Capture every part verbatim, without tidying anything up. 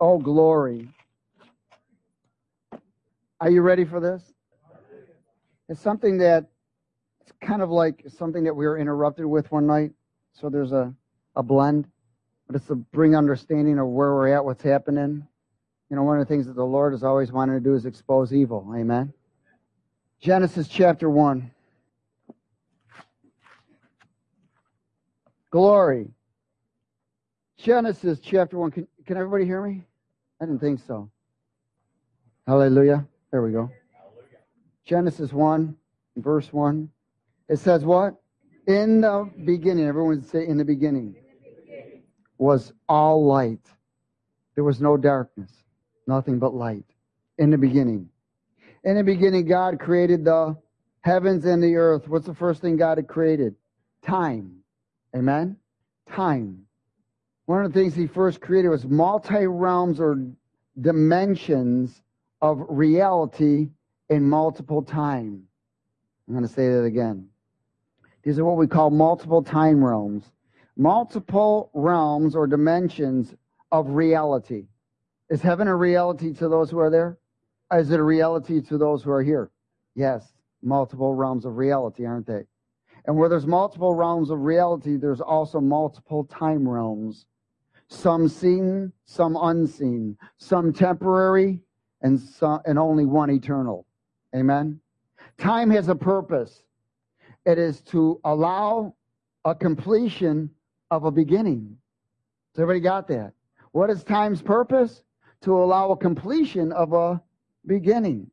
Oh, glory. Are you ready for this? It's something that, it's kind of like something that we were interrupted with one night. So there's a, a blend, but it's to bring understanding of where we're at, what's happening. You know, one of the things that the Lord has always wanted to do is expose evil. Amen. Genesis chapter one. Glory. Genesis chapter one. Can, can everybody hear me? I didn't think so. Hallelujah. There we go. Genesis one, verse one. It says what? In the beginning, everyone would say in the beginning, was all light. There was no darkness, nothing but light. In the beginning. In the beginning, God created the heavens and the earth. What's the first thing God had created? Time. Amen? Time. One of the things he first created was multi-realms or dimensions of reality in multiple time. I'm going to say that again. These are what we call multiple time realms. Multiple realms or dimensions of reality. Is heaven a reality to those who are there? Is it a reality to those who are here? Yes. Multiple realms of reality, aren't they? And where there's multiple realms of reality, there's also multiple time realms. Some seen, some unseen. Some temporary, and some, and only one eternal. Amen? Time has a purpose. It is to allow a completion of a beginning. Has everybody got that? What is time's purpose? To allow a completion of a beginning.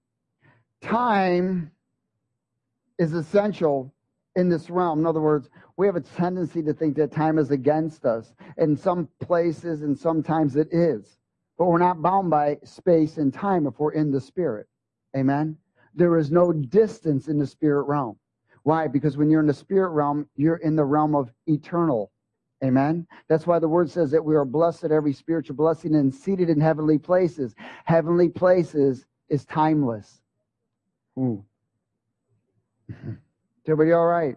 Time is essential in this realm. In other words, we have a tendency to think that time is against us. In some places and sometimes it is. But we're not bound by space and time if we're in the spirit. Amen? There is no distance in the spirit realm. Why? Because when you're in the spirit realm, you're in the realm of eternal. Amen? That's why the word says that we are blessed at every spiritual blessing and seated in heavenly places. Heavenly places is timeless. Ooh. Is everybody all right?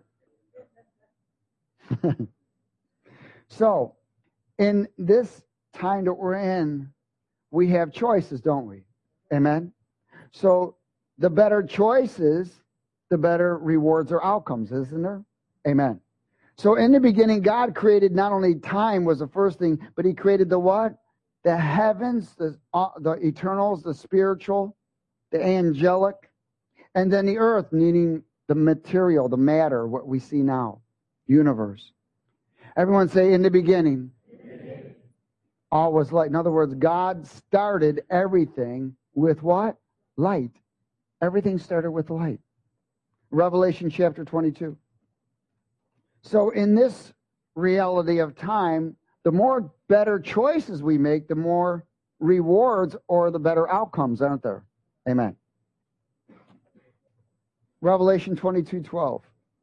So, in this time that we're in, we have choices, don't we? Amen? So, the better choices, the better rewards or outcomes, isn't there? Amen. So in the beginning, God created not only time was the first thing, but he created the what? The heavens, the, uh, the eternals, the spiritual, the angelic, and then the earth, meaning the material, the matter, what we see now, universe. Everyone say, in the beginning, all was light. In other words, God started everything with what? Light. Everything started with light. Revelation chapter twenty-two. So in this reality of time, the more better choices we make, the more rewards or the better outcomes, aren't there? Amen. Revelation twenty-two twelve.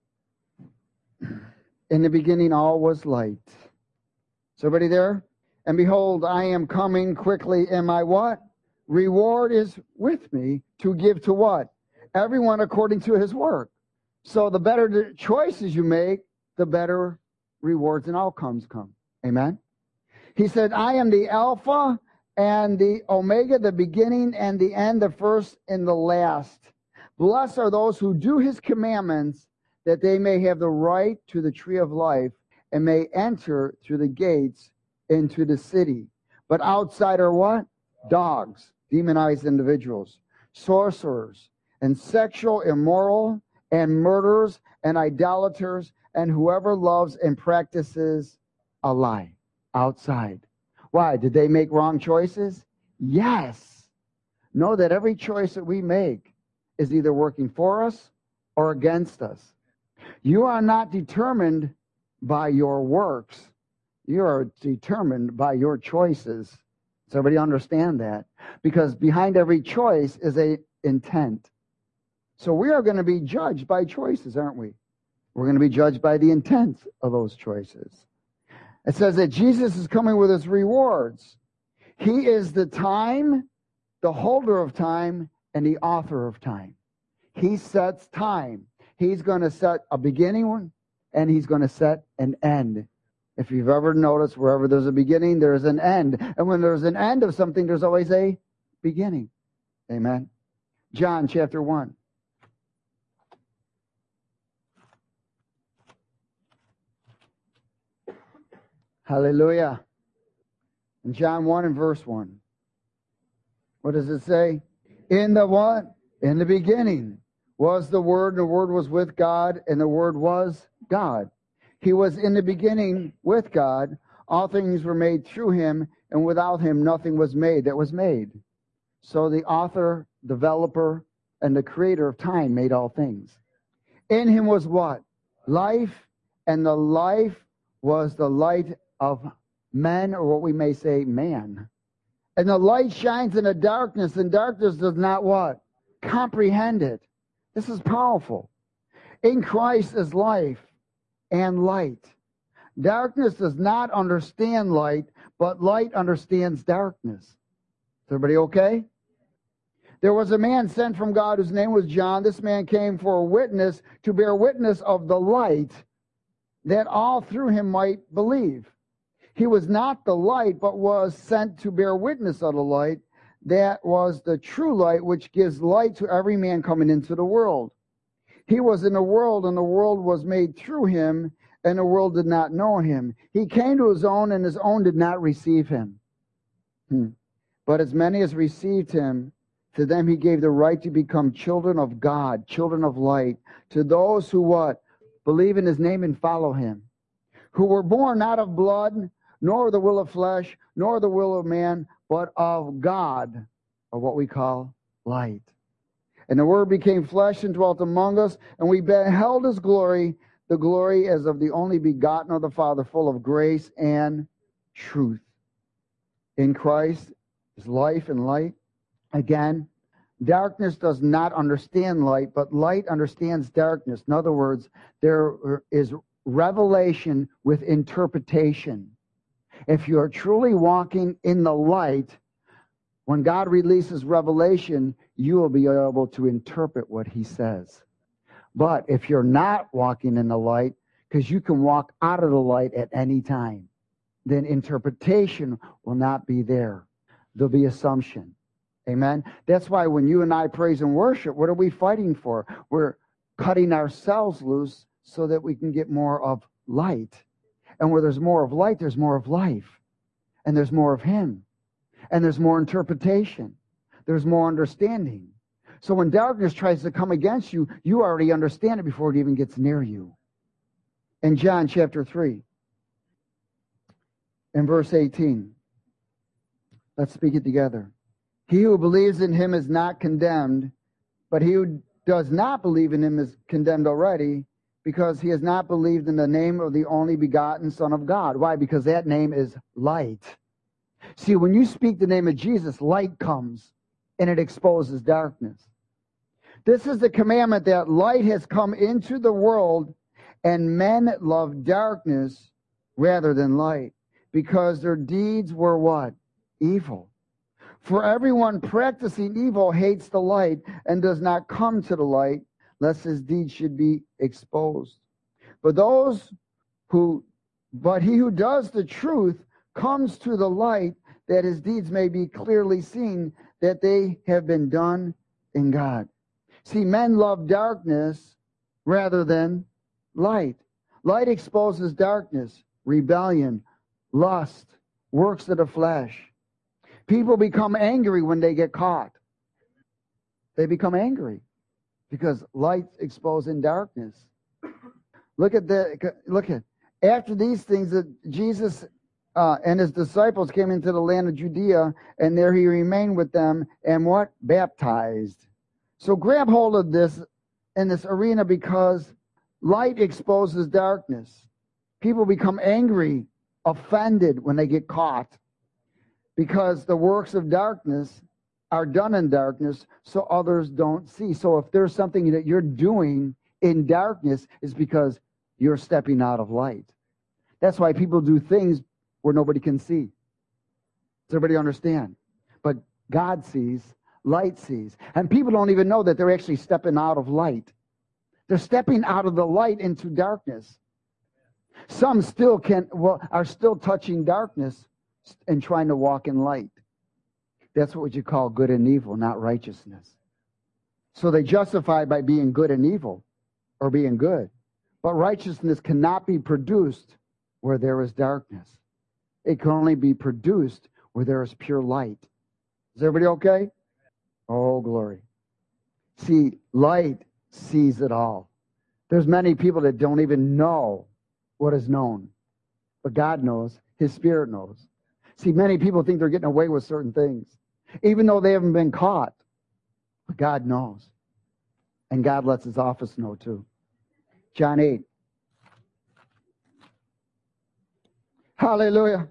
In the beginning all was light. Is everybody there? And behold, I am coming quickly, and my what? Reward is with me to give to what? Everyone according to his work. So the better the choices you make, the better rewards and outcomes come. Amen? He said, I am the Alpha and the Omega, the beginning and the end, the first and the last. Blessed are those who do his commandments, that they may have the right to the tree of life and may enter through the gates into the city. But outside are what? Dogs, demonized individuals, sorcerers, and sexual immoral, and murderers, and idolaters, and whoever loves and practices a lie. Outside. Why? Did they make wrong choices? Yes. Know that every choice that we make is either working for us or against us. You are not determined by your works. You are determined by your choices. Does everybody understand that? Because behind every choice is a intent. So we are going to be judged by choices, aren't we? We're going to be judged by the intent of those choices. It says that Jesus is coming with his rewards. He is the time, the holder of time, and the author of time. He sets time. He's going to set a beginning one, and he's going to set an end. If you've ever noticed, wherever there's a beginning, there's an end. And when there's an end of something, there's always a beginning. Amen. John chapter one. Hallelujah. In John one and verse one. What does it say? In the what? In the beginning was the Word, and the Word was with God, and the Word was God. He was in the beginning with God. All things were made through him, and without him nothing was made that was made. So the author, developer, and the creator of time made all things. In him was what? Life, and the life was the light of men, or what we may say, man. And the light shines in the darkness, and darkness does not what? Comprehend it. This is powerful. In Christ is life and light. Darkness does not understand light, but light understands darkness. Is everybody okay? There was a man sent from God whose name was John. This man came for a witness, to bear witness of the light, that all through him might believe. He was not the light, but was sent to bear witness of the light. That was the true light, which gives light to every man coming into the world. He was in the world, and the world was made through him, and the world did not know him. He came to his own, and his own did not receive him. Hmm. But as many as received him, to them he gave the right to become children of God, children of light, to those who what? Believe in his name and follow him. Who were born not of blood, nor the will of flesh, nor the will of man, but of God, or what we call light. And the Word became flesh and dwelt among us, and we beheld his glory, the glory as of the only begotten of the Father, full of grace and truth. In Christ is life and light. Again, darkness does not understand light, but light understands darkness. In other words, there is revelation with interpretation. If you are truly walking in the light, when God releases revelation, you will be able to interpret what he says. But if you're not walking in the light, because you can walk out of the light at any time, then interpretation will not be there. There'll be assumption. Amen? That's why when you and I praise and worship, what are we fighting for? We're cutting ourselves loose so that we can get more of light. And where there's more of light, there's more of life. And there's more of him. And there's more interpretation. There's more understanding. So when darkness tries to come against you, you already understand it before it even gets near you. In John chapter three, in verse eighteen, let's speak it together. He who believes in him is not condemned, but he who does not believe in him is condemned already, because he has not believed in the name of the only begotten Son of God. Why? Because that name is light. See, when you speak the name of Jesus, light comes, and it exposes darkness. This is the commandment, that light has come into the world, and men love darkness rather than light, because their deeds were what? Evil. For everyone practicing evil hates the light and does not come to the light, lest his deeds should be exposed. But those who, but he who does the truth comes to the light, that his deeds may be clearly seen, that they have been done in God. See, men love darkness rather than light. Light exposes darkness, rebellion, lust, works of the flesh. People become angry when they get caught. They become angry because light's exposing darkness. Look at the look at after these things that Jesus uh, and his disciples came into the land of Judea, and there he remained with them, and what? Baptized. So grab hold of this in this arena, because light exposes darkness. People become angry, offended when they get caught, because the works of darkness are done in darkness, so others don't see. So if there's something that you're doing in darkness, it's because you're stepping out of light. That's why people do things where nobody can see. Does everybody understand? But God sees, light sees. And people don't even know that they're actually stepping out of light. They're stepping out of the light into darkness. Some still can, well, are still touching darkness and trying to walk in light. That's what you call good and evil, not righteousness. So they justify by being good and evil or being good. But righteousness cannot be produced where there is darkness. It can only be produced where there is pure light. Is everybody okay? Oh, glory. See, light sees it all. There's many people that don't even know what is known. But God knows. His Spirit knows. See, many people think they're getting away with certain things, even though they haven't been caught. But God knows. And God lets his office know too. John eight. Hallelujah.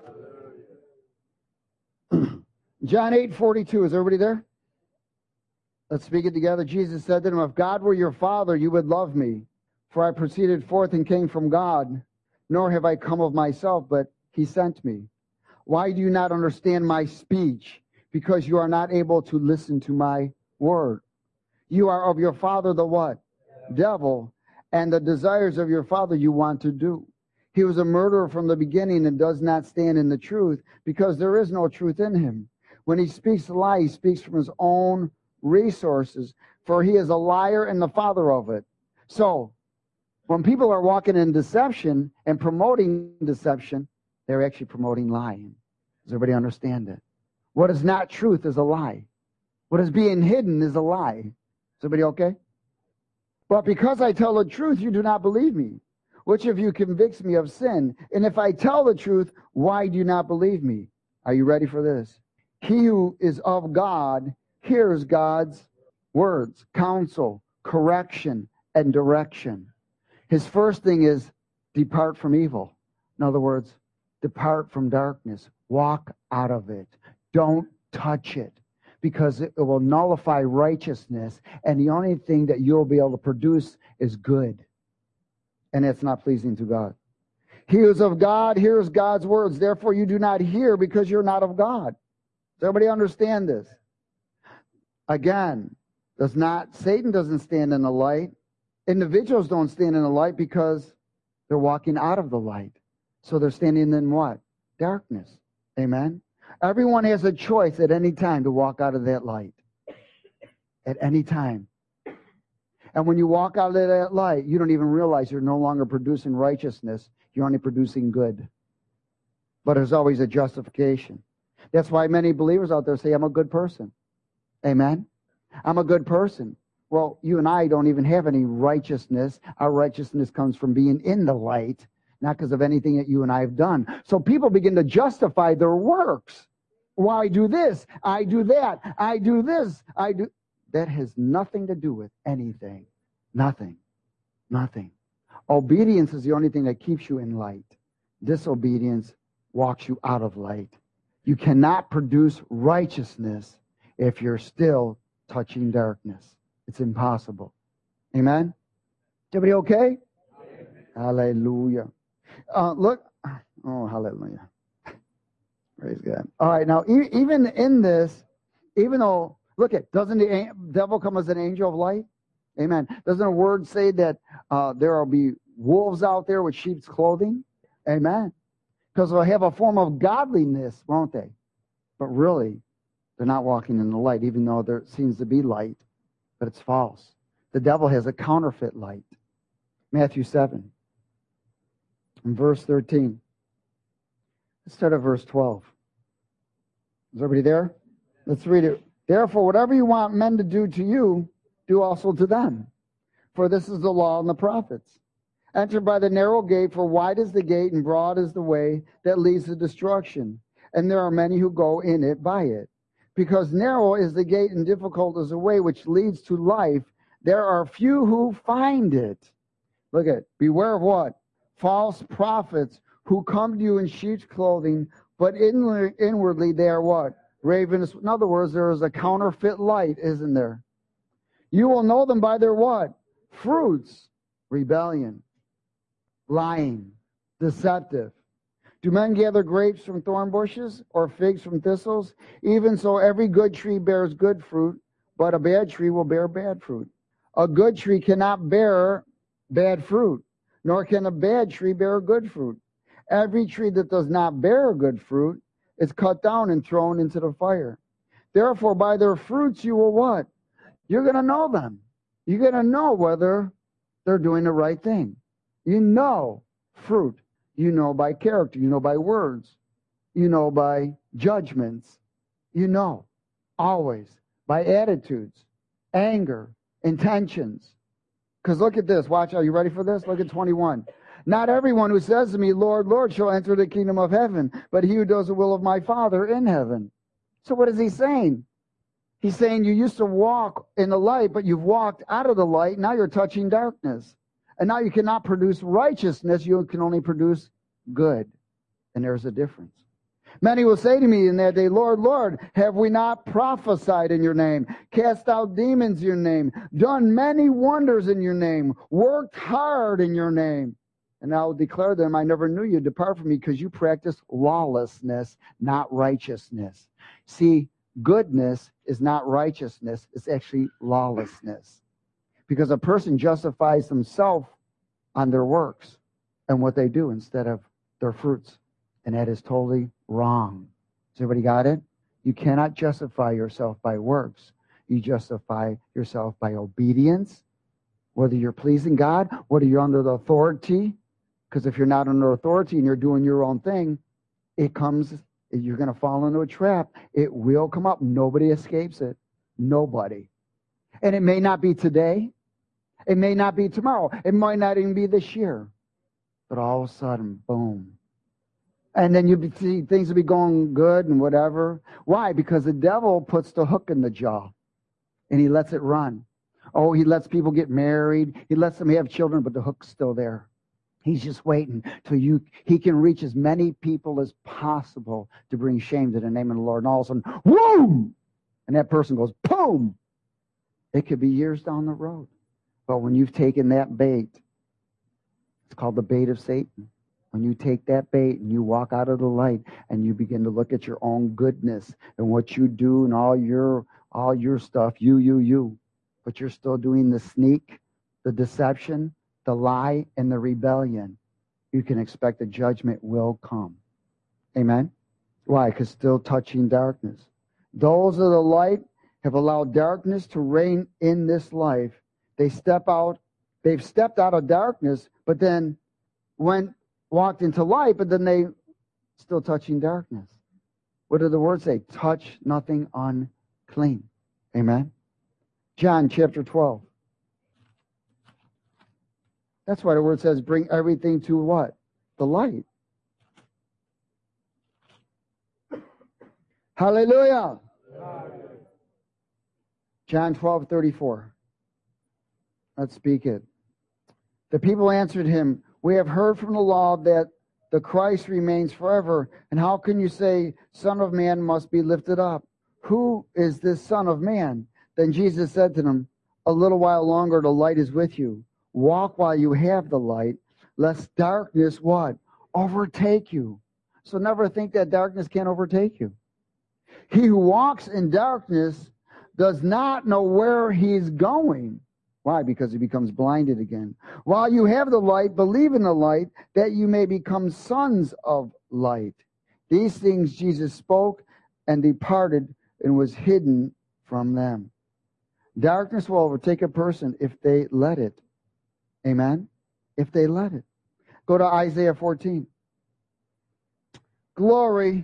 Hallelujah. John eight forty-two. Is everybody there? Let's speak it together. Jesus said to them, if God were your Father, you would love me. For I proceeded forth and came from God, nor have I come of myself, but he sent me. Why do you not understand my speech? Because you are not able to listen to my word. You are of your father the what? Devil. And the desires of your father you want to do. He was a murderer from the beginning and does not stand in the truth, because there is no truth in him. When he speaks a lie, he speaks from his own resources, for he is a liar and the father of it. So, when people are walking in deception and promoting deception, they're actually promoting lying. Does everybody understand it? What is not truth is a lie. What is being hidden is a lie. Is everybody okay? But because I tell the truth, you do not believe me. Which of you convicts me of sin? And if I tell the truth, why do you not believe me? Are you ready for this? He who is of God hears God's words, counsel, correction, and direction. His first thing is depart from evil. In other words, depart from darkness. Walk out of it. Don't touch it, because it will nullify righteousness, and the only thing that you'll be able to produce is good. And it's not pleasing to God. He who is of God hears God's words. Therefore, you do not hear because you're not of God. Does everybody understand this? Again, does not Satan doesn't stand in the light. Individuals don't stand in the light because they're walking out of the light. So they're standing in what? Darkness. Amen? Everyone has a choice at any time to walk out of that light. At any time. And when you walk out of that light, you don't even realize you're no longer producing righteousness. You're only producing good. But there's always a justification. That's why many believers out there say, I'm a good person. Amen? I'm a good person. Well, you and I don't even have any righteousness. Our righteousness comes from being in the light, not because of anything that you and I have done. So people begin to justify their works. Well, I do this, I do that, I do this, I do... That has nothing to do with anything. Nothing. Nothing. Obedience is the only thing that keeps you in light. Disobedience walks you out of light. You cannot produce righteousness if you're still touching darkness. It's impossible. Amen? Everybody okay? Amen. Hallelujah. Uh, look. Oh, hallelujah. Praise God. All right, now, e- even in this, even though, look at, doesn't the a- devil come as an angel of light? Amen. Doesn't a word say that uh, there will be wolves out there with sheep's clothing? Amen. Because they'll have a form of godliness, won't they? But really, they're not walking in the light, even though there seems to be light. But it's false. The devil has a counterfeit light. Matthew seven. In verse thirteen. Let's start at verse twelve. Is everybody there? Let's read it. Therefore, whatever you want men to do to you, do also to them. For this is the law and the prophets. Enter by the narrow gate, for wide is the gate and broad is the way that leads to destruction. And there are many who go in it by it. Because narrow is the gate and difficult is the way which leads to life, there are few who find it. Look at it. Beware of what? False prophets who come to you in sheep's clothing, but inwardly, inwardly they are what? Ravenous. In other words, there is a counterfeit light, isn't there? You will know them by their what? Fruits. Rebellion. Lying. Deceptive. Do men gather grapes from thorn bushes or figs from thistles? Even so, every good tree bears good fruit, but a bad tree will bear bad fruit. A good tree cannot bear bad fruit, nor can a bad tree bear good fruit. Every tree that does not bear good fruit is cut down and thrown into the fire. Therefore, by their fruits you will what? You're going to know them. You're going to know whether they're doing the right thing. You know fruit. You know by character. You know by words. You know by judgments. You know always by attitudes, anger, intentions. Because look at this. Watch. Are you ready for this? Look at twenty-one. Not everyone who says to me, Lord, Lord, shall enter the kingdom of heaven, but he who does the will of my Father in heaven. So what is he saying? He's saying you used to walk in the light, but you've walked out of the light. Now you're touching darkness. And now you cannot produce righteousness. You can only produce good. And there's a difference. Many will say to me in that day, Lord, Lord, have we not prophesied in your name, cast out demons in your name, done many wonders in your name, worked hard in your name? And I will declare to them, I never knew you. Depart from me, because you practice lawlessness, not righteousness. See, goodness is not righteousness. It's actually lawlessness. Because a person justifies themselves on their works and what they do instead of their fruits. And that is totally wrong. Has everybody got it? You cannot justify yourself by works. You justify yourself by obedience, whether you're pleasing God, whether you're under the authority. Because if you're not under authority and you're doing your own thing, it comes, you're going to fall into a trap. It will come up. Nobody escapes it. Nobody. And it may not be today. It may not be tomorrow. It might not even be this year. But all of a sudden, boom. And then you see things will be going good and whatever. Why? Because the devil puts the hook in the jaw and he lets it run. Oh, he lets people get married. He lets them have children, but the hook's still there. He's just waiting till you, he can reach as many people as possible to bring shame to the name of the Lord. And all of a sudden, whoom! And that person goes, boom! It could be years down the road. But when you've taken that bait, it's called the bait of Satan. When you take that bait and you walk out of the light and you begin to look at your own goodness and what you do and all your, all your stuff, you, you, you, but you're still doing the sneak, the deception, the lie, and the rebellion, you can expect the judgment will come. Amen? Why? Because still touching darkness. Those of the light have allowed darkness to reign in this life. They step out, they've stepped out of darkness, but then went, walked into light, but then they still touching darkness. What did the word say? Touch nothing unclean. Amen? John chapter twelve. That's why the word says, bring everything to what? The light. Hallelujah. Hallelujah. John twelve thirty-four. Let's speak it. The people answered him, we have heard from the law that the Christ remains forever. And how can you say, Son of Man must be lifted up? Who is this Son of Man? Then Jesus said to them, a little while longer the light is with you. Walk while you have the light, lest darkness what? Overtake you. So never think that darkness can't overtake you. He who walks in darkness does not know where he's going. Why? Because he becomes blinded again. While you have the light, believe in the light, that you may become sons of light. These things Jesus spoke and departed and was hidden from them. Darkness will overtake a person if they let it. Amen? If they let it. Go to Isaiah fourteen. Glory.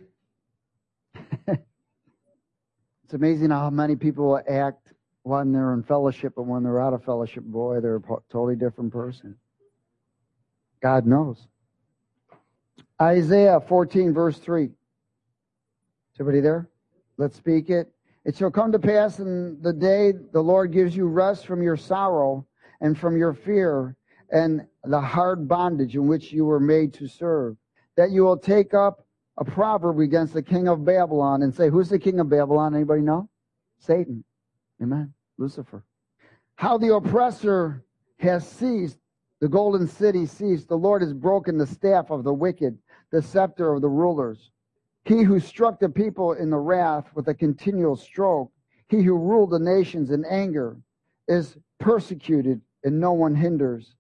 It's amazing how many people will act when they're in fellowship, but when they're out of fellowship, boy, they're a totally different person. God knows. Isaiah fourteen, verse three. Is everybody there? Let's speak it. It shall come to pass in the day the Lord gives you rest from your sorrow and from your fear and the hard bondage in which you were made to serve, that you will take up a proverb against the king of Babylon and say, who's the king of Babylon? Anybody know? Satan. Amen. Lucifer. How the oppressor has ceased, the golden city ceased. The Lord has broken the staff of the wicked, the scepter of the rulers. He who struck the people in the wrath with a continual stroke, he who ruled the nations in anger, is persecuted and no one hinders.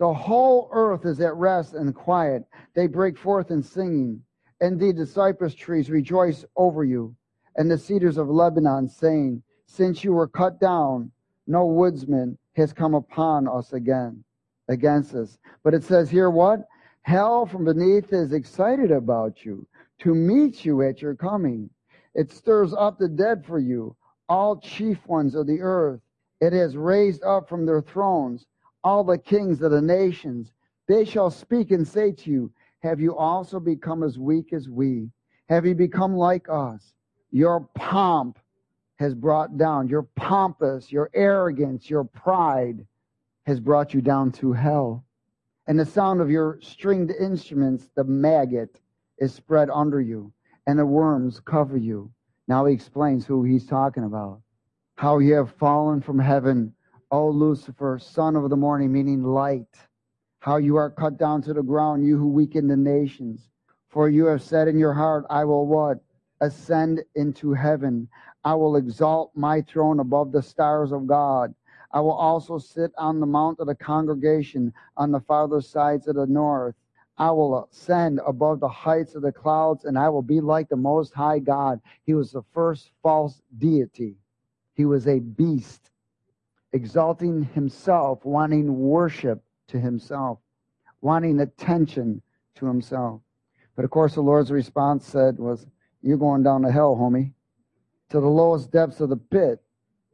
The whole earth is at rest and quiet. They break forth in singing. Indeed, the cypress trees rejoice over you, and the cedars of Lebanon, saying, since you were cut down, no woodsman has come upon us again, against us. But it says here what? Hell from beneath is excited about you, to meet you at your coming. It stirs up the dead for you, all chief ones of the earth. It has raised up from their thrones all the kings of the nations. They shall speak and say to you, have you also become as weak as we? Have you become like us? Your pomp has brought down, your pompous, your arrogance, your pride has brought you down to hell. And the sound of your stringed instruments, the maggot, is spread under you, and the worms cover you. Now he explains who he's talking about. How you have fallen from heaven, O Lucifer, son of the morning, meaning light. How you are cut down to the ground, you who weaken the nations. For you have said in your heart, I will what? Ascend into heaven. I will exalt my throne above the stars of God. I will also sit on the mount of the congregation on the farther sides of the north. I will ascend above the heights of the clouds, and I will be like the Most High God. He was the first false deity. He was a beast, exalting himself, wanting worship to himself, wanting attention to himself. But of course, the Lord's response said was, you're going down to hell, homie, to the lowest depths of the pit.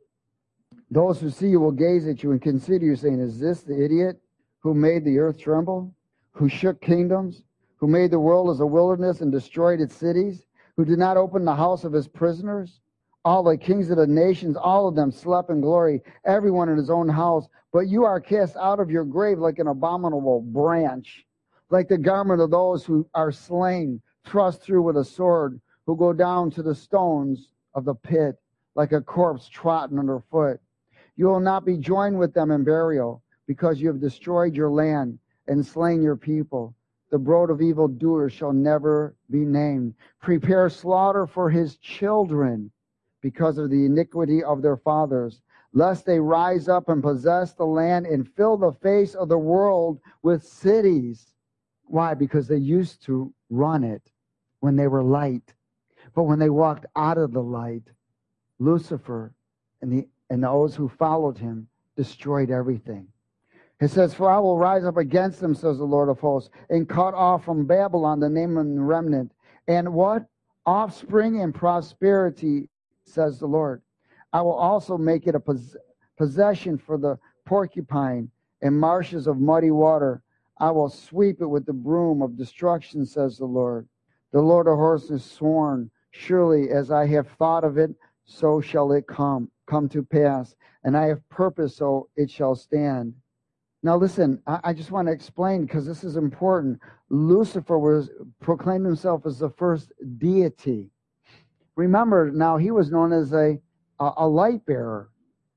Those who see you will gaze at you and consider you, saying, is this the idiot who made the earth tremble, who shook kingdoms, who made the world as a wilderness and destroyed its cities, who did not open the house of his prisoners? All the kings of the nations, all of them slept in glory, everyone in his own house. But you are cast out of your grave like an abominable branch, like the garment of those who are slain, thrust through with a sword, who go down to the stones of the pit, like a corpse trodden underfoot. You will not be joined with them in burial, because you have destroyed your land and slain your people. The brood of evildoers shall never be named. Prepare slaughter for his children, because of the iniquity of their fathers, lest they rise up and possess the land and fill the face of the world with cities. Why? Because they used to run it when they were light. But when they walked out of the light, Lucifer and, the, and those who followed him destroyed everything. It says, for I will rise up against them, says the Lord of hosts, and cut off from Babylon the name and remnant. And what? Offspring and prosperity, says the Lord. I will also make it a pos- possession for the porcupine and marshes of muddy water. I will sweep it with the broom of destruction, says the Lord. The Lord of hosts has sworn, surely as I have thought of it, so shall it come, come to pass. And I have purposed, so it shall stand. Now listen, I, I just want to explain, because this is important. Lucifer was proclaimed himself as the first deity. Remember, now he was known as a, a, a light bearer.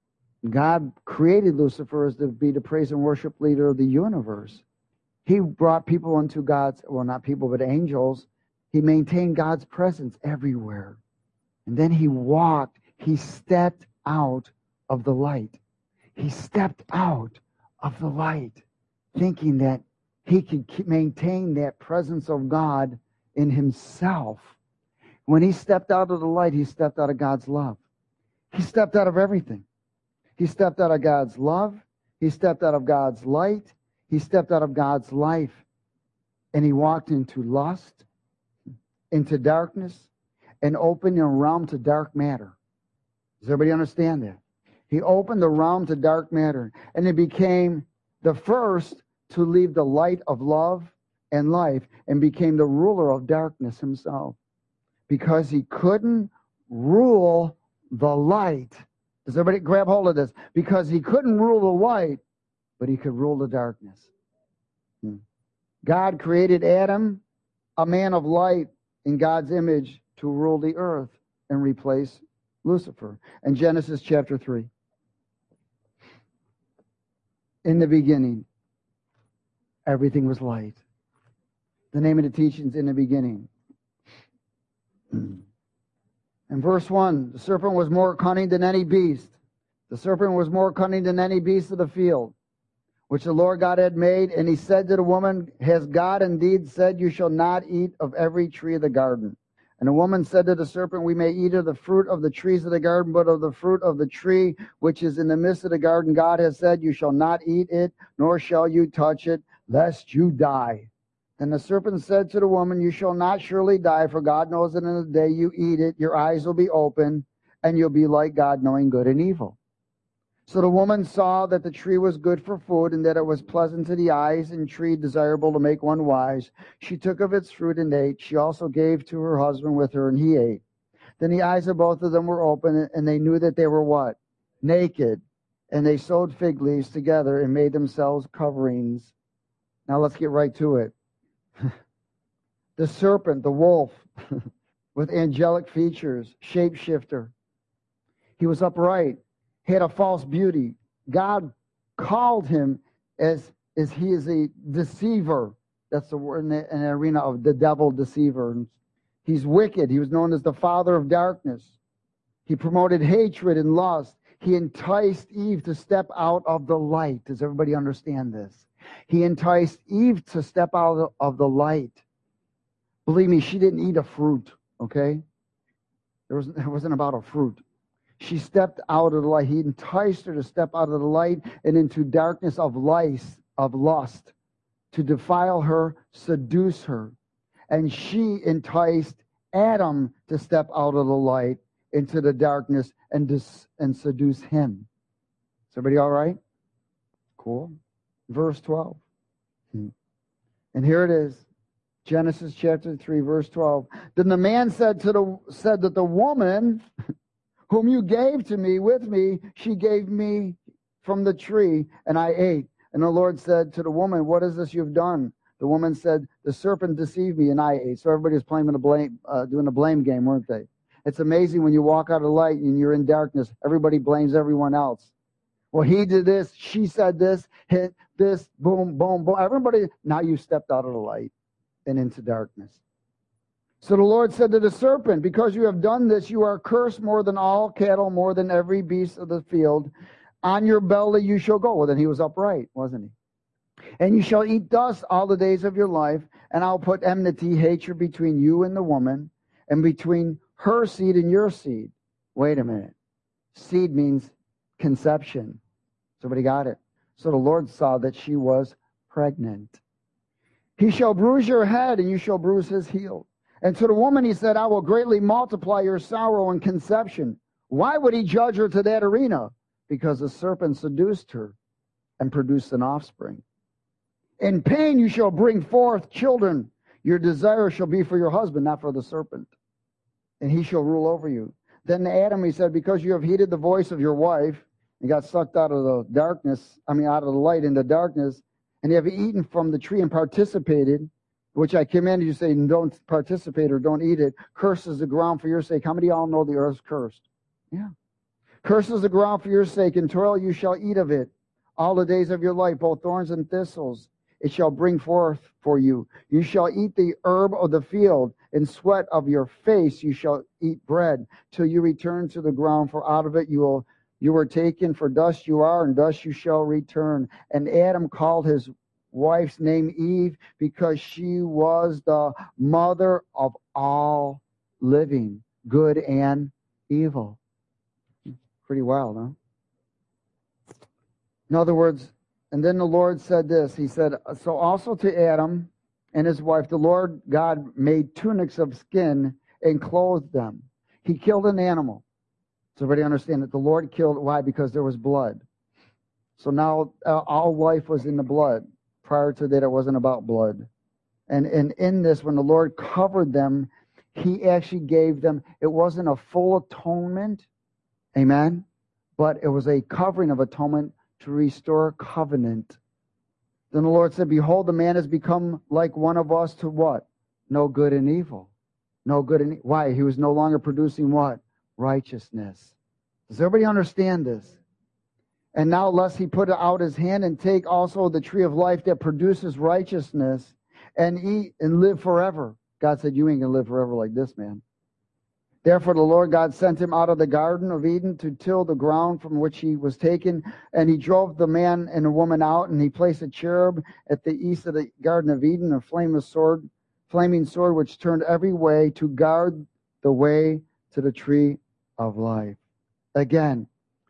God created Lucifer as to be the praise and worship leader of the universe. He brought people into God's, well, not people, but angels. He maintained God's presence everywhere. And then he walked, he stepped out of the light. He stepped out of the light, thinking that he could keep, maintain that presence of God in himself. When he stepped out of the light, he stepped out of God's love. He stepped out of everything. He stepped out of God's love. He stepped out of God's light. He stepped out of God's life. And he walked into lust, into darkness, and opened a realm to dark matter. Does everybody understand that? He opened the realm to dark matter. And he became the first to leave the light of love and life and became the ruler of darkness himself. Because he couldn't rule the light. Does everybody grab hold of this? Because he couldn't rule the light, but he could rule the darkness. Hmm. God created Adam, a man of light, in God's image to rule the earth and replace Lucifer. In Genesis chapter three. In the beginning, everything was light. The name of the teaching is In the Beginning. In verse one, the serpent was more cunning than any beast. The serpent was more cunning than any beast of the field, which the Lord God had made. And he said to the woman, has God indeed said, you shall not eat of every tree of the garden? And the woman said to the serpent, we may eat of the fruit of the trees of the garden, but of the fruit of the tree which is in the midst of the garden, God has said, you shall not eat it, nor shall you touch it, lest you die. And the serpent said to the woman, you shall not surely die, for God knows that in the day you eat it, your eyes will be open, and you'll be like God, knowing good and evil. So the woman saw that the tree was good for food, and that it was pleasant to the eyes, and tree desirable to make one wise. She took of its fruit and ate. She also gave to her husband with her, and he ate. Then the eyes of both of them were open, and they knew that they were what? Naked. And they sewed fig leaves together and made themselves coverings. Now let's get right to it. The serpent, the wolf, with angelic features, shapeshifter. He was upright. He had a false beauty. God called him as, as he is a deceiver. That's the word in the, in the arena of the devil deceiver. He's wicked. He was known as the father of darkness. He promoted hatred and lust. He enticed Eve to step out of the light. Does everybody understand this? He enticed Eve to step out of the light. Believe me, she didn't eat a fruit, okay? There was, it wasn't about a fruit. She stepped out of the light. He enticed her to step out of the light and into darkness of lice, of lust, to defile her, seduce her. And she enticed Adam to step out of the light into the darkness and, dis, and seduce him. Is everybody all right? Cool. Verse twelve. And here it is. Genesis chapter three, verse twelve. Then the man said to the said that the woman whom you gave to me with me, she gave me from the tree, and I ate. And the Lord said to the woman, what is this you've done? The woman said, the serpent deceived me, and I ate. So everybody was playing the blame, uh, doing a blame game, weren't they? It's amazing when you walk out of light and you're in darkness, everybody blames everyone else. Well, he did this, she said this, hit this, boom, boom, boom. Everybody, now you stepped out of the light and into darkness. So the Lord said to the serpent, because you have done this, you are cursed more than all cattle, more than every beast of the field. On your belly you shall go. Well, then he was upright, wasn't he? And you shall eat dust all the days of your life, and I'll put enmity, hatred between you and the woman, and between her seed and your seed. Wait a minute. Seed means conception. Somebody got it? So the Lord saw that she was pregnant. He shall bruise your head, and you shall bruise his heel. And to the woman he said, I will greatly multiply your sorrow and conception. Why would he judge her to that arena? Because the serpent seduced her and produced an offspring. In pain you shall bring forth children. Your desire shall be for your husband, not for the serpent. And he shall rule over you. Then to Adam he said, because you have heeded the voice of your wife, and got sucked out of the darkness, I mean out of the light into darkness, and you have eaten from the tree and participated, which I commanded you, say, don't participate or don't eat it. Curses the ground for your sake. How many of y'all know the earth's cursed? Yeah. Curses the ground for your sake. In toil you shall eat of it all the days of your life, both thorns and thistles. It shall bring forth for you. You shall eat the herb of the field. In sweat of your face you shall eat bread, till you return to the ground, for out of it you will you were taken, for dust you are, and dust you shall return. And Adam called his wife's name Eve, because she was the mother of all living, good and evil. Pretty wild, huh? In other words, and then the Lord said this, he said, so also to Adam and his wife, the Lord God made tunics of skin and clothed them. He killed an animal. So everybody understand that the Lord killed, why? Because there was blood. So now uh, all life was in the blood. Prior to that, it wasn't about blood. And, and in this, when the Lord covered them, he actually gave them, it wasn't a full atonement, amen, but it was a covering of atonement to restore covenant. Then the Lord said, behold, the man has become like one of us to what? Know good and evil. Know good and evil. Why? He was no longer producing what? Righteousness. Does everybody understand this? And now lest he put out his hand and take also the tree of life that produces righteousness and eat and live forever. God said, you ain't going to live forever like this, man. Therefore the Lord God sent him out of the Garden of Eden to till the ground from which he was taken. And he drove the man and the woman out, and he placed a cherub at the east of the Garden of Eden, a flaming sword, flaming sword which turned every way to guard the way to the tree of life. Again,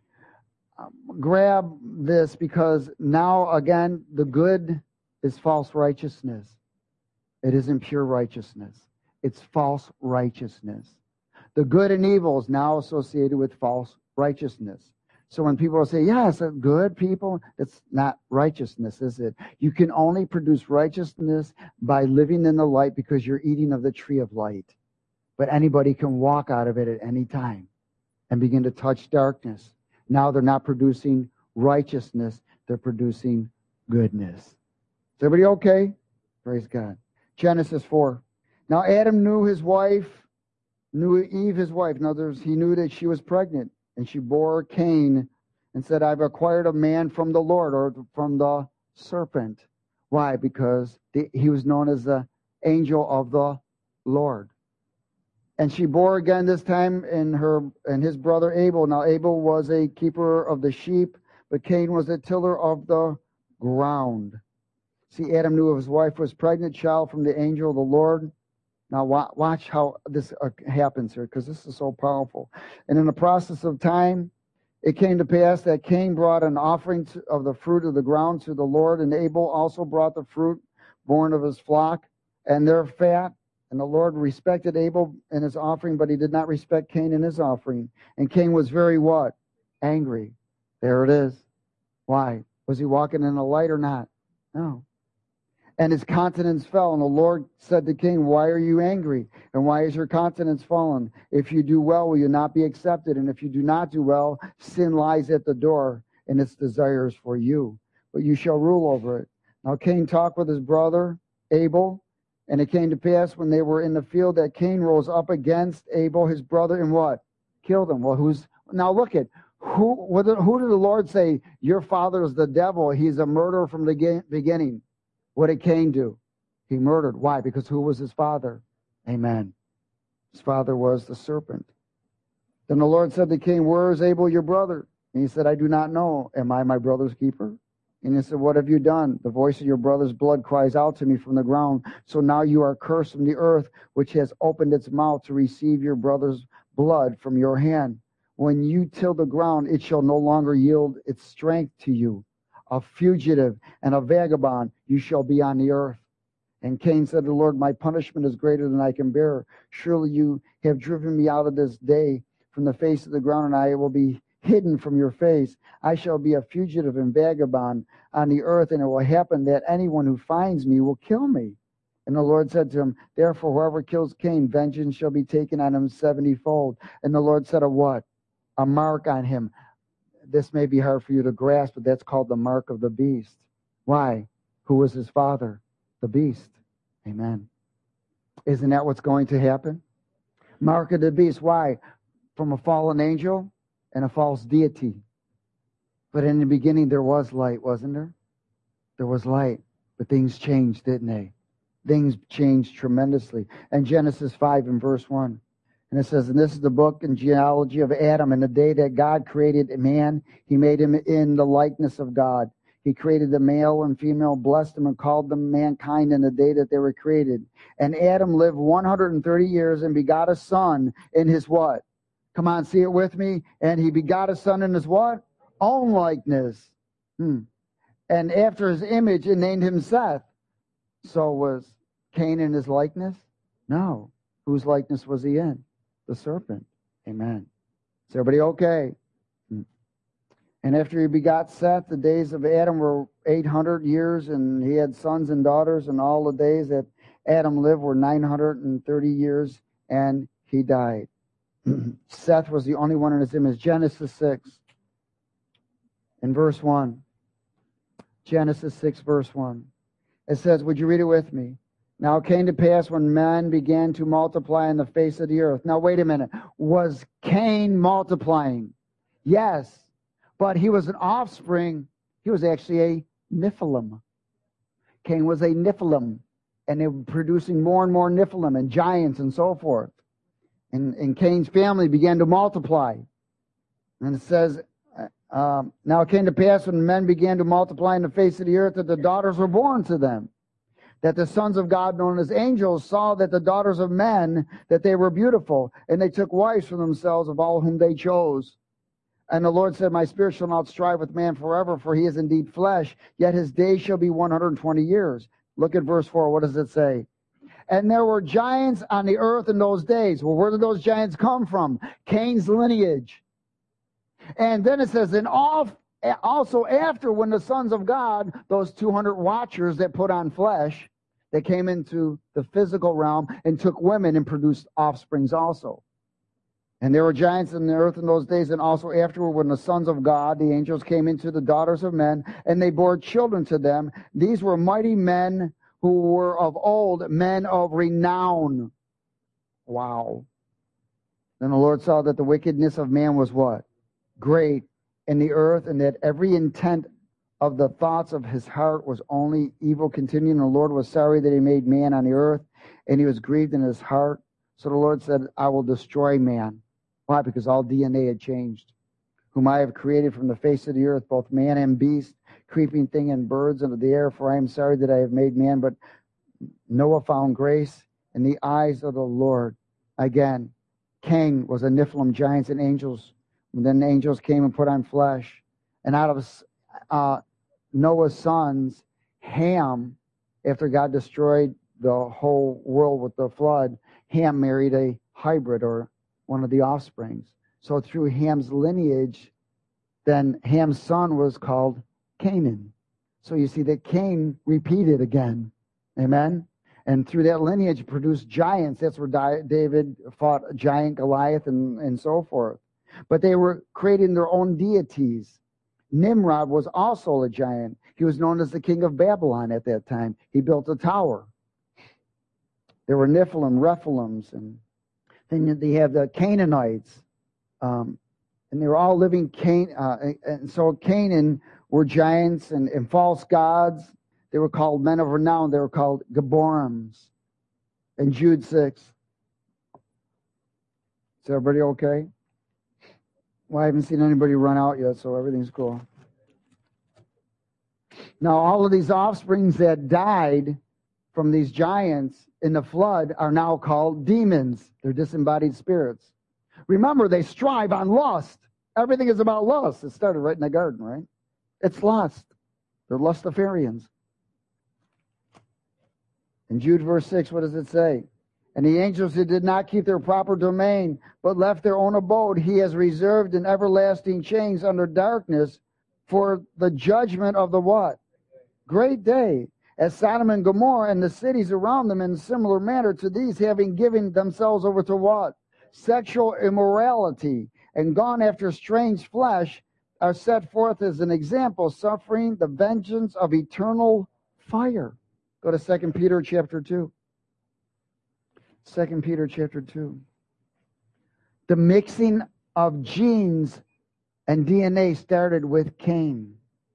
um, grab this, because now again the good is false righteousness. It isn't pure righteousness. It's false righteousness. The good and evil is now associated with false righteousness. So when people say, yes, good people, it's not righteousness, is it? You can only produce righteousness by living in the light, because you're eating of the tree of light. But anybody can walk out of it at any time and begin to touch darkness. Now they're not producing righteousness, they're producing goodness. Is everybody okay? Praise God. Genesis four. Now Adam knew his wife, knew Eve his wife. In other words, he knew that she was pregnant, and she bore Cain and said, I've acquired a man from the Lord, or from the serpent. Why? Because the, he was known as the angel of the Lord. And she bore again this time in her and his brother Abel. Now Abel was a keeper of the sheep, but Cain was a tiller of the ground. See, Adam knew his wife was pregnant, child from the angel of the Lord. Now watch how this happens here, because this is so powerful. And in the process of time, it came to pass that Cain brought an offering of the fruit of the ground to the Lord, and Abel also brought the fruit born of his flock and their fat. And the Lord respected Abel in his offering, but he did not respect Cain in his offering. And Cain was very what? Angry. There it is. Why? Was he walking in the light or not? No. And his countenance fell. And the Lord said to Cain, why are you angry? And why is your countenance fallen? If you do well, will you not be accepted? And if you do not do well, sin lies at the door, and its desires for you. But you shall rule over it. Now Cain talked with his brother Abel. And it came to pass when they were in the field that Cain rose up against Abel, his brother, and what? Killed him. Well, who's now look at who? Who did the Lord say your father is the devil? He's a murderer from the beginning. What did Cain do? He murdered. Why? Because who was his father? Amen. His father was the serpent. Then the Lord said to Cain, where is Abel your brother? And he said, I do not know. Am I my brother's keeper? And he said, what have you done? The voice of your brother's blood cries out to me from the ground. So now you are cursed from the earth, which has opened its mouth to receive your brother's blood from your hand. When you till the ground, it shall no longer yield its strength to you. A fugitive and a vagabond you shall be on the earth. And Cain said to the Lord, my punishment is greater than I can bear. Surely you have driven me out of this day from the face of the ground, and I will be hidden from your face. I shall be a fugitive and vagabond on the earth, and it will happen that anyone who finds me will kill me. And the Lord said to him, therefore whoever kills Cain, vengeance shall be taken on him seventyfold. And the Lord said, a what? A mark on him. This may be hard for you to grasp, but that's called the mark of the beast. Why? Who was his father? The beast. Amen. Isn't that what's going to happen? Mark of the beast. Why? From a fallen angel and a false deity. But in the beginning there was light, wasn't there? There was light. But things changed, didn't they? Things changed tremendously. And Genesis five and verse one. And it says, and this is the book and genealogy of Adam. In the day that God created man, he made him in the likeness of God. He created the male and female, blessed them, and called them mankind in the day that they were created. And Adam lived one hundred thirty years and begot a son in his what? Come on, see it with me. And he begot a son in his what? Own likeness. Hmm. And after his image, and named him Seth. So was Cain in his likeness? No. Whose likeness was he in? The serpent. Amen. Is everybody okay? Hmm. And after he begot Seth, the days of Adam were eight hundred years, and he had sons and daughters, and all the days that Adam lived were nine hundred thirty years, and he died. Seth was the only one in his image. Genesis six, in verse one. Genesis six, verse one. It says, would you read it with me? Now it came to pass when man began to multiply on the face of the earth. Now wait a minute. Was Cain multiplying? Yes. But he was an offspring. He was actually a Nephilim. Cain was a Nephilim. And they were producing more and more Nephilim and giants and so forth. And, and Cain's family began to multiply. And it says, um, now it came to pass when men began to multiply in the face of the earth that the daughters were born to them. That the sons of God, known as angels, saw that the daughters of men, that they were beautiful, and they took wives for themselves of all whom they chose. And the Lord said, my spirit shall not strive with man forever, for he is indeed flesh, yet his days shall be one hundred twenty years. Look at verse four. What does it say? And there were giants on the earth in those days. Well, where did those giants come from? Cain's lineage. And then it says, and all, also after, when the sons of God, those two hundred watchers that put on flesh, they came into the physical realm and took women and produced offsprings also. And there were giants in the earth in those days, and also afterward, when the sons of God, the angels, came into the daughters of men, and they bore children to them. These were mighty men who were of old, men of renown. Wow. Then the Lord saw that the wickedness of man was what? Great in the earth, and that every intent of the thoughts of his heart was only evil continuing. And the Lord was sorry that he made man on the earth, and he was grieved in his heart. So the Lord said, I will destroy man. Why? Because all D N A had changed. Whom I have created from the face of the earth, both man and beast, creeping thing and birds of the air. For I am sorry that I have made man. But Noah found grace in the eyes of the Lord. Again, Cain was a Nephilim, giants and angels. And then the angels came and put on flesh. And out of uh, Noah's sons, Ham, after God destroyed the whole world with the flood, Ham married a hybrid, or one of the offsprings. So through Ham's lineage, then Ham's son was called Canaan. So you see that Cain repeated again. Amen? And through that lineage produced giants. That's where David fought a giant Goliath and, and so forth. But they were creating their own deities. Nimrod was also a giant. He was known as the king of Babylon at that time. He built a tower. There were Nephilim, Rephilims, and then they have the Canaanites. Um, and they were all living Can. Uh, and so Canaan were giants and, and false gods. They were called men of renown. They were called Gaborims. In Jude six. Is everybody okay? Well, I haven't seen anybody run out yet, so everything's cool. Now, all of these offsprings that died from these giants in the flood are now called demons. They're disembodied spirits. Remember, they strive on lust. Everything is about lust. It started right in the garden, right? It's lust. They're lustafarians. In Jude verse six, what does it say? And the angels who did not keep their proper domain, but left their own abode, he has reserved in everlasting chains under darkness for the judgment of the what? Great day. As Sodom and Gomorrah and the cities around them in similar manner to these, having given themselves over to what? Sexual immorality, and gone after strange flesh, are set forth as an example, suffering the vengeance of eternal fire. Go to Second Peter chapter two. Second Peter chapter two. The mixing of genes and D N A started with Cain.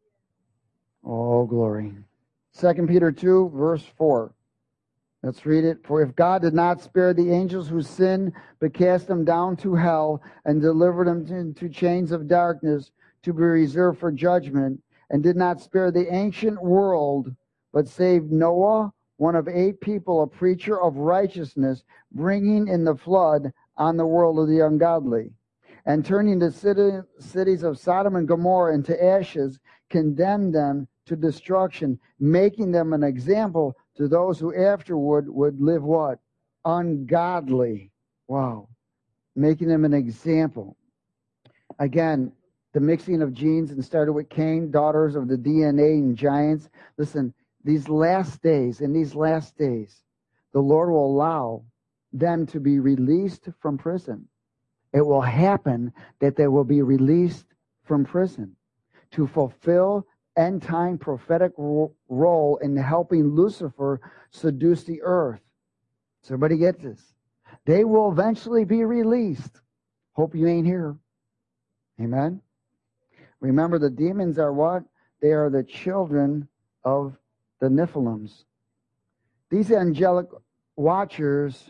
Oh, glory. Second Peter two, verse four. Let's read it. For if God did not spare the angels who sinned, but cast them down to hell and delivered them into chains of darkness to be reserved for judgment, and did not spare the ancient world, but saved Noah, one of eight people, a preacher of righteousness, bringing in the flood on the world of the ungodly, and turning the city, cities of Sodom and Gomorrah into ashes, condemned them to destruction, making them an example to those who afterward would live what? Ungodly. Wow. Making them an example. Again, the mixing of genes, and started with Cain, daughters of the D N A and giants. Listen, these last days, in these last days, the Lord will allow them to be released from prison. It will happen that they will be released from prison to fulfill end-time prophetic role in helping Lucifer seduce the earth. So everybody get this. They will eventually be released. Hope you ain't here. Amen? Remember, the demons are what? They are the children of the Nephilims. These angelic watchers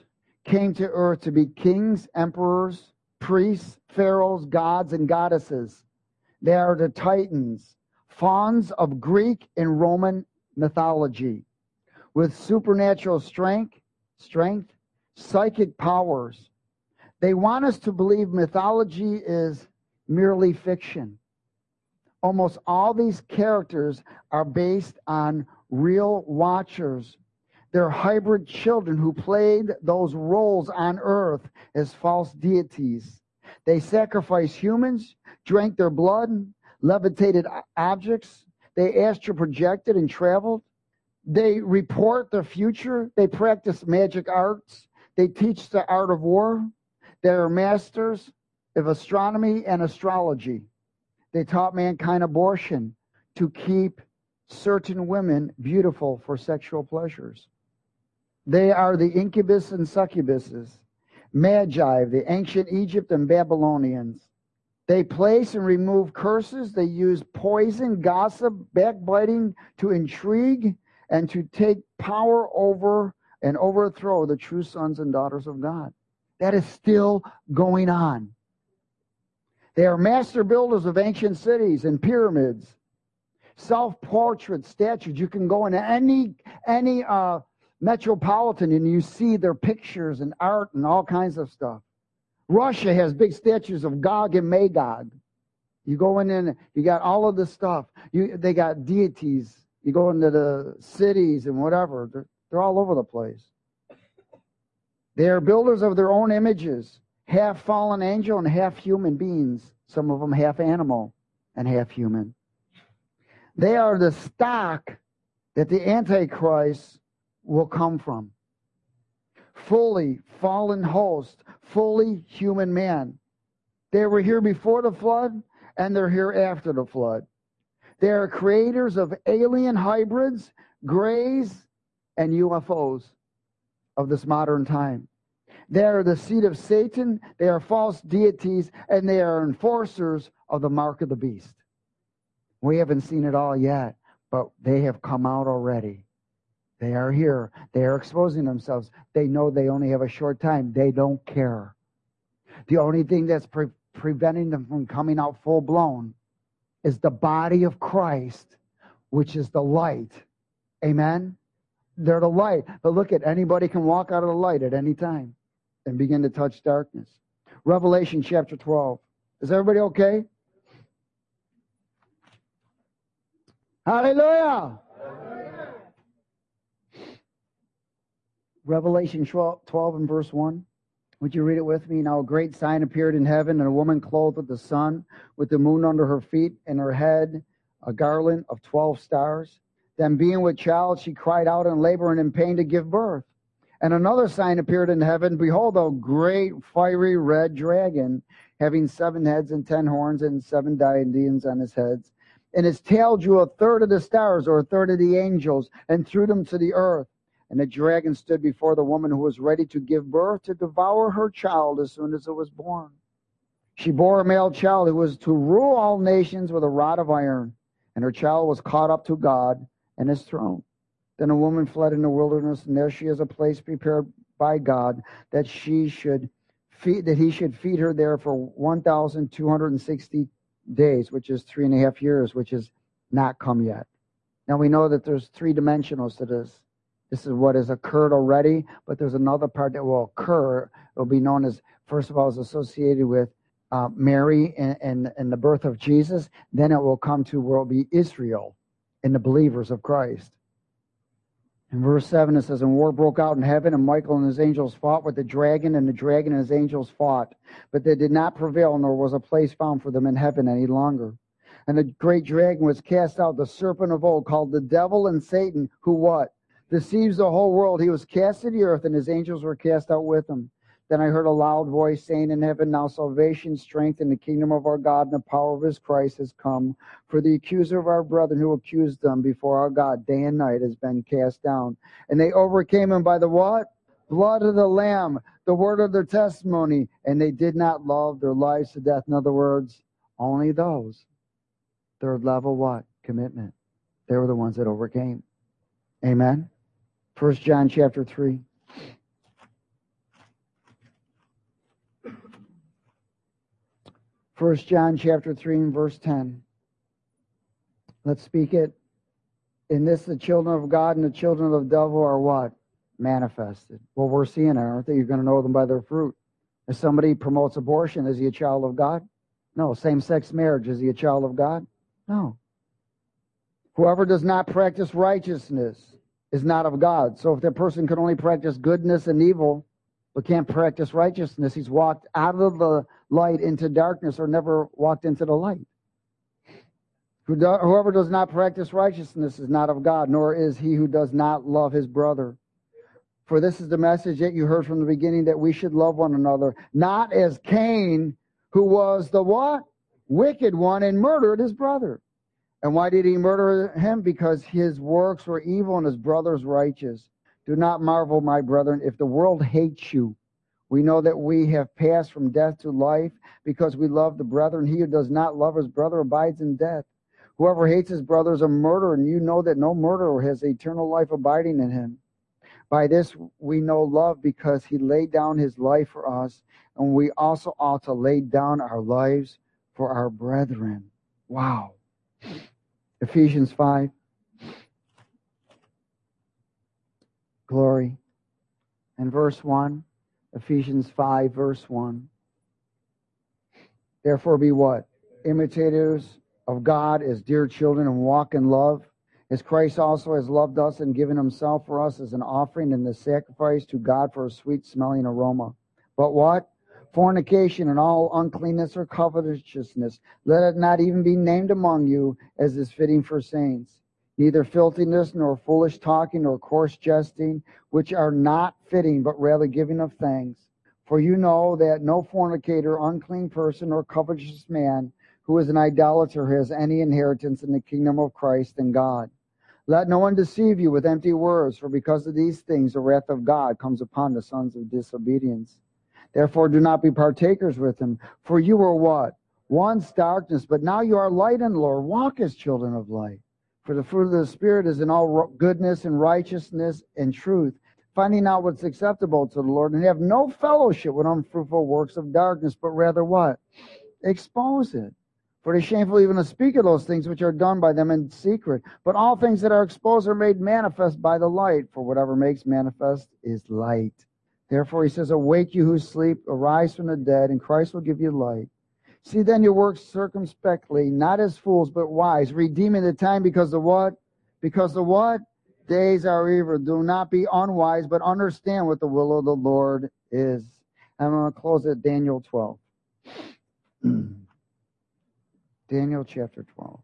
came to earth to be kings, emperors, priests, pharaohs, gods, and goddesses. They are the Titans, fawns of Greek and Roman mythology, with supernatural strength, strength, psychic powers. They want us to believe mythology is merely fiction. Almost all these characters are based on real watchers. They're hybrid children who played those roles on earth as false deities. They sacrificed humans, drank their blood, levitated objects. They astral projected and traveled. They report the future. They practice magic arts. They teach the art of war. They're masters of astronomy and astrology. They taught mankind abortion to keep certain women beautiful for sexual pleasures. They are the incubus and succubuses, magi, the ancient Egypt and Babylonians. They place and remove curses. They use poison, gossip, backbiting to intrigue and to take power over and overthrow the true sons and daughters of God. That is still going on. They are master builders of ancient cities and pyramids, self-portrait statues. You can go into any any uh, metropolitan and you see their pictures and art and all kinds of stuff. Russia has big statues of Gog and Magog. You go in and you got all of this stuff. You they got deities. You go into the cities and whatever. They're, they're all over the place. They are builders of their own images, half fallen angel and half human beings. Some of them half animal and half human. They are the stock that the Antichrist will come from. Fully fallen host, fully human man. They were here before the flood and they're here after the flood. They are creators of alien hybrids, grays, and U F Os of this modern time. They are the seed of Satan, they are false deities, and they are enforcers of the mark of the beast. We haven't seen it all yet, but they have come out already. They are here. They are exposing themselves. They know they only have a short time. They don't care. The only thing that's pre- preventing them from coming out full blown is the body of Christ, which is the light. Amen? They're the light. But look at anybody can walk out of the light at any time and begin to touch darkness. Revelation chapter twelve. Is everybody okay? Hallelujah! Hallelujah. Revelation twelve and verse one. Would you read it with me? Now a great sign appeared in heaven, and a woman clothed with the sun, with the moon under her feet, and her head a garland of twelve stars. Then being with child, she cried out in labor and in pain to give birth. And another sign appeared in heaven. Behold, a great fiery red dragon, having seven heads and ten horns and seven diadems on his heads. And his tail drew a third of the stars, or a third of the angels, and threw them to the earth. And the dragon stood before the woman who was ready to give birth, to devour her child as soon as it was born. She bore a male child who was to rule all nations with a rod of iron. And her child was caught up to God and his throne. Then a woman fled in the wilderness, and there she is a place prepared by God, that she should feed, that he should feed her there for one thousand two hundred sixty days, which is three and a half years, which is not come yet. Now we know that there's three dimensionals to this. This is what has occurred already, but there's another part that will occur. It will be known as, first of all, is associated with uh, Mary and, and, and the birth of Jesus. Then it will come to where it will be Israel and the believers of Christ. In verse seven, it says, and war broke out in heaven, and Michael and his angels fought with the dragon, and the dragon and his angels fought. But they did not prevail, nor was a place found for them in heaven any longer. And the great dragon was cast out, the serpent of old, called the devil and Satan, who what? Deceives the whole world. He was cast to the earth, and his angels were cast out with him. Then I heard a loud voice saying in heaven, now salvation, strength, and the kingdom of our God and the power of his Christ has come. For the accuser of our brethren who accused them before our God day and night has been cast down. And they overcame him by the what? Blood of the Lamb, the word of their testimony. And they did not love their lives to death. In other words, only those. Third level what? Commitment. They were the ones that overcame. Amen. First John chapter three. First John chapter three and verse ten. Let's speak it. In this, the children of God and the children of the devil are what? Manifested. Well, we're seeing it, aren't they? You're going to know them by their fruit. If somebody promotes abortion, is he a child of God? No. Same-sex marriage, is he a child of God? No. Whoever does not practice righteousness is not of God. So if that person can only practice goodness and evil, but can't practice righteousness, he's walked out of the light into darkness or never walked into the light. Whoever does not practice righteousness is not of God, nor is he who does not love his brother. For this is the message that you heard from the beginning, that we should love one another, not as Cain, who was the what? Wicked one, and murdered his brother. And why did he murder him? Because his works were evil and his brother's righteous. Do not marvel, my brethren, if the world hates you. We know that we have passed from death to life because we love the brethren. He who does not love his brother abides in death. Whoever hates his brother is a murderer, and you know that no murderer has eternal life abiding in him. By this we know love, because he laid down his life for us, and we also ought to lay down our lives for our brethren. Wow. Ephesians five. Glory. And verse one. Ephesians five, verse one. Therefore be what? Imitators of God as dear children, and walk in love, as Christ also has loved us and given himself for us as an offering and the sacrifice to God for a sweet-smelling aroma. But what? Fornication and all uncleanness or covetousness, let it not even be named among you, as is fitting for saints. Neither filthiness, nor foolish talking, nor coarse jesting, which are not fitting, but rather giving of thanks. For you know that no fornicator, unclean person, or covetous man, who is an idolater, has any inheritance in the kingdom of Christ and God. Let no one deceive you with empty words, for because of these things the wrath of God comes upon the sons of disobedience. Therefore do not be partakers with them, for you were what? Once darkness, but now you are light in the Lord. Walk as children of light. For the fruit of the Spirit is in all goodness and righteousness and truth, finding out what's acceptable to the Lord, and have no fellowship with unfruitful works of darkness, but rather what? Expose it. For it is shameful even to speak of those things which are done by them in secret. But all things that are exposed are made manifest by the light. For whatever makes manifest is light. Therefore he says, awake you who sleep, arise from the dead, and Christ will give you light. See then your works circumspectly, not as fools, but wise, redeeming the time, because the what? Because the what? Days are evil. Do not be unwise, but understand what the will of the Lord is. I'm going to close at Daniel twelve. Daniel chapter twelve.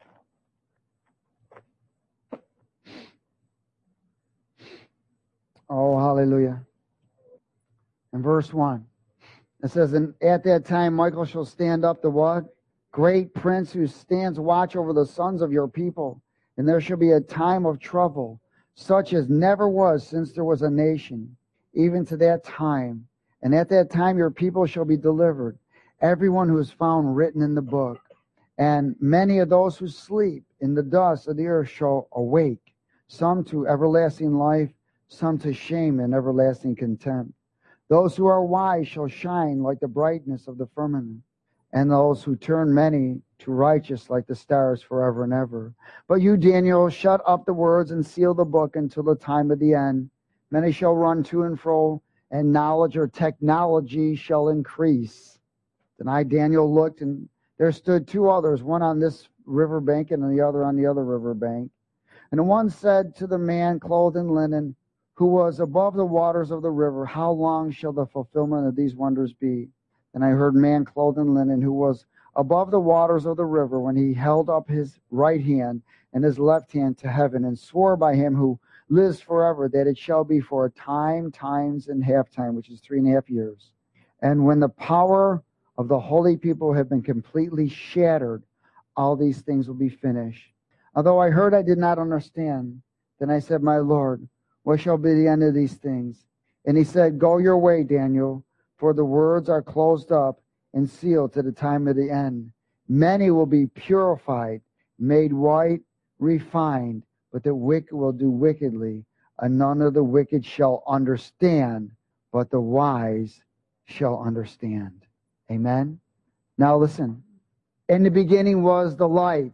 Oh, hallelujah. In verse one, it says, and at that time Michael shall stand up, the what? Great prince, who stands watch over the sons of your people. And there shall be a time of trouble, such as never was since there was a nation, even to that time. And at that time your people shall be delivered, everyone who is found written in the book. And many of those who sleep in the dust of the earth shall awake, some to everlasting life, some to shame and everlasting contempt. Those who are wise shall shine like the brightness of the firmament, and those who turn many to righteous like the stars forever and ever. But you, Daniel, shut up the words and seal the book until the time of the end. Many shall run to and fro, and knowledge or technology shall increase. Then I, Daniel, looked, and there stood two others, one on this river bank and the other on the other river bank. And the one said to the man clothed in linen, who was above the waters of the river, how long shall the fulfillment of these wonders be? And I heard man clothed in linen, who was above the waters of the river, when he held up his right hand and his left hand to heaven, and swore by him who lives forever, that it shall be for a time, times, and half time, which is three and a half years. And when the power of the holy people have been completely shattered, all these things will be finished. Although I heard, I did not understand. Then I said, my Lord, what shall be the end of these things? And he said, go your way, Daniel, for the words are closed up and sealed to the time of the end. Many will be purified, made white, refined, but the wicked will do wickedly, and none of the wicked shall understand, but the wise shall understand. Amen. Now listen. In the beginning was the light.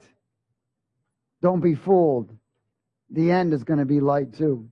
Don't be fooled. The end is going to be light too.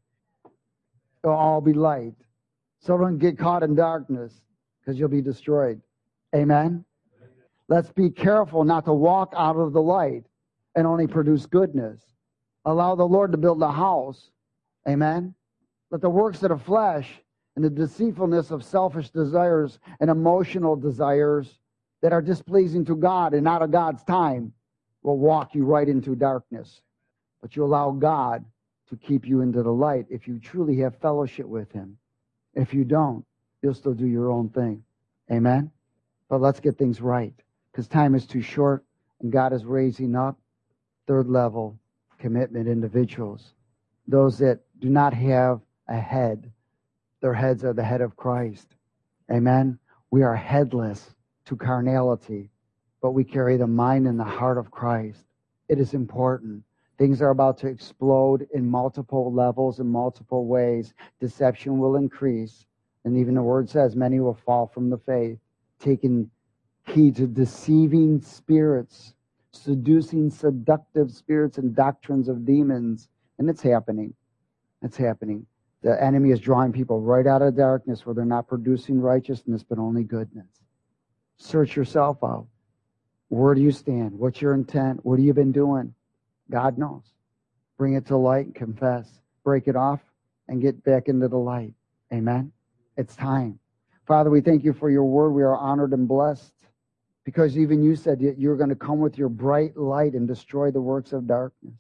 It'll all be light. So don't get caught in darkness because you'll be destroyed. Amen? Let's be careful not to walk out of the light and only produce goodness. Allow the Lord to build a house. Amen? Let the works of the flesh and the deceitfulness of selfish desires and emotional desires that are displeasing to God and not of God's time will walk you right into darkness. But you allow God to keep you into the light if you truly have fellowship with Him. If you don't, you'll still do your own thing. Amen? But let's get things right because time is too short and God is raising up third level commitment individuals. Those that do not have a head. Their heads are the head of Christ. Amen? We are headless to carnality, but we carry the mind and the heart of Christ. It is important. Things are about to explode in multiple levels, in multiple ways. Deception will increase. And even the word says many will fall from the faith, taking heed to deceiving spirits, seducing, seductive spirits and doctrines of demons. And it's happening. It's happening. The enemy is drawing people right out of darkness where they're not producing righteousness, but only goodness. Search yourself out. Where do you stand? What's your intent? What have you been doing? God knows. Bring it to light and confess. Break it off and get back into the light. Amen? It's time. Father, we thank you for your word. We are honored and blessed because even you said that you're going to come with your bright light and destroy the works of darkness.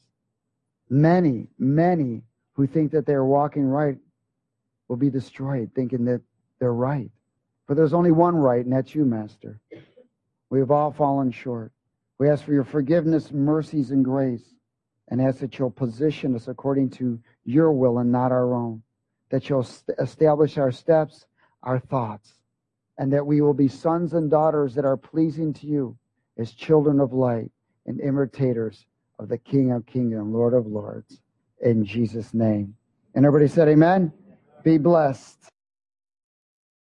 Many, many who think that they're walking right will be destroyed, thinking that they're right. For there's only one right, and that's you, Master. We have all fallen short. We ask for your forgiveness, mercies, and grace, and ask that you'll position us according to your will and not our own, that you'll st- establish our steps, our thoughts, and that we will be sons and daughters that are pleasing to you as children of light and imitators of the King of Kings and Lord of Lords. In Jesus' name. And everybody said amen? Be blessed.